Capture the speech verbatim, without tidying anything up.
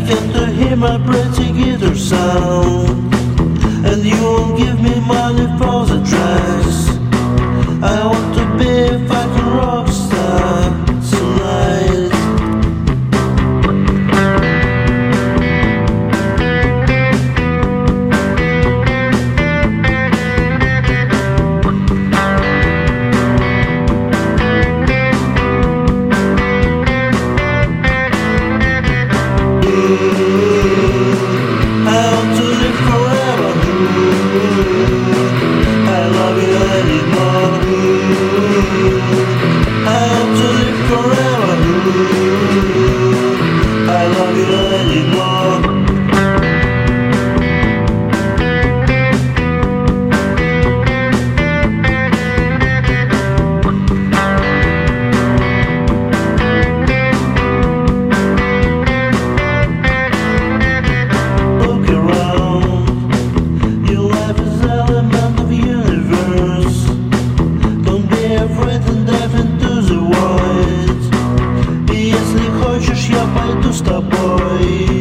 second to hear my pretty guitar sound. And you won't give me money for the tracks. I want to be a fucking rock star tonight. I want to live forever. I love you anymore. I want to live forever. I love you anymore. Look around. Your life is element of universe. Don't be afraid and dive into the void. Если хочешь, я пойду с тобой.